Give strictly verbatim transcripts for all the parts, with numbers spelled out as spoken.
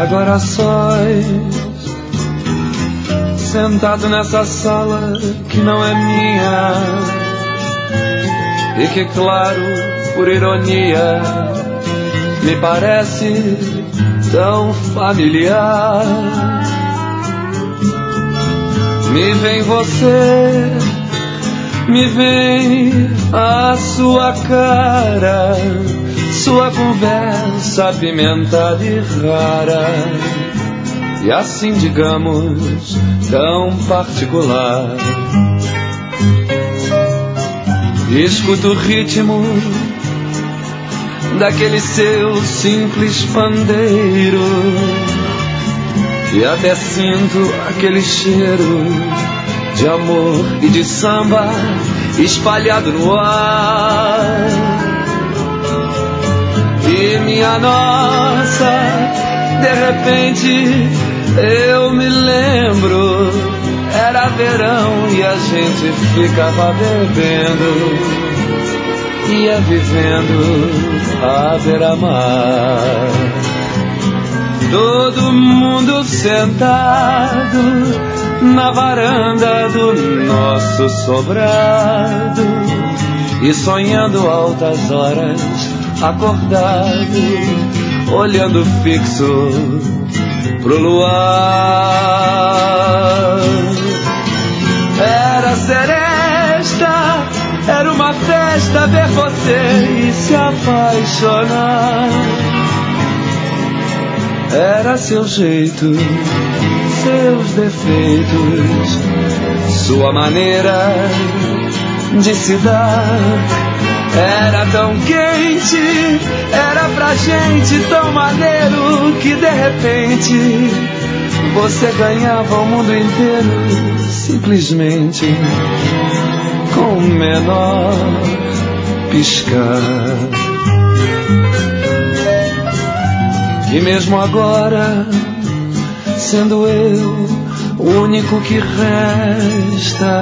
agora sós, sentado nessa sala que não é minha, e que, claro, por ironia, me parece tão familiar. Me vem você, me vem a sua cara, sua conversa apimentada e rara, e assim, digamos, tão particular. Escuto o ritmo daquele seu simples pandeiro, e até sinto aquele cheiro de amor e de samba espalhado no ar. E minha nossa, de repente eu me lembro, era verão e a gente ficava bebendo, ia vivendo à beira-mar. Todo mundo sentado na varanda do nosso sobrado, e sonhando altas horas, acordado, olhando fixo pro luar. Era seresta, era uma festa ver você e se apaixonar. Era seu jeito, seus defeitos, sua maneira de se dar. Era tão quente, era pra gente tão maneiro, que de repente você ganhava o mundo inteiro, simplesmente com o menor piscar. E mesmo agora, sendo eu o único que resta,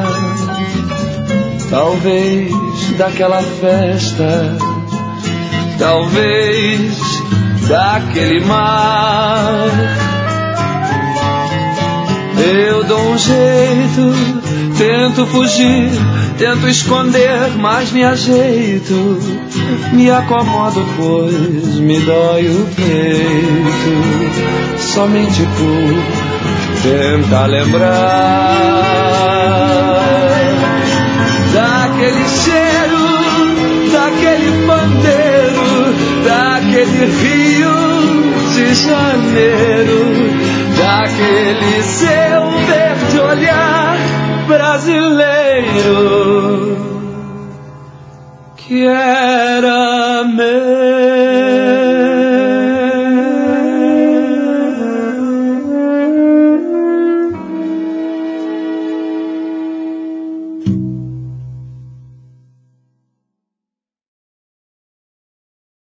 talvez daquela festa, talvez daquele mar, eu dou um jeito, tento fugir, tento esconder, mas me ajeito, me acomodo, pois me dói o peito, somente por tentar lembrar daquele cheiro, daquele pandeiro, daquele Rio de Janeiro, daquele seu verde olhar brasileiro que era meu.